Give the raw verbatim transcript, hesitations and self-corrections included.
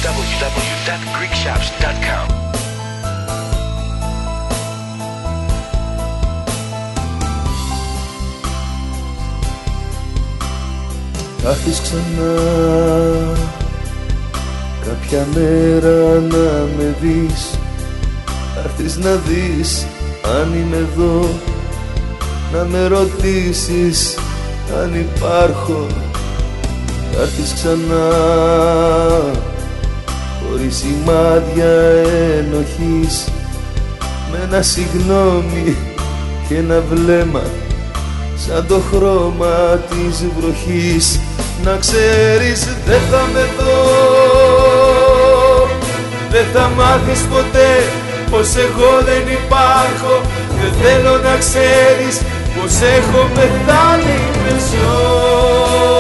double-u double-u double-u dot greek shops dot com. Θα έρθεις ξανά κάποια μέρα να με δεις. Θα έρθεις να δεις αν είμαι εδώ, να με ρωτήσεις αν υπάρχω. Θα έρθεις ξανά χωρίς σημάδια ενοχής, με ένα συγγνώμη και ένα βλέμμα σαν το χρώμα της βροχής. Να ξέρεις δεν θα με δω, δεν θα μάθεις ποτέ πως εγώ δεν υπάρχω. Δεν θέλω να ξέρεις πως έχω πεθάνει με ζω.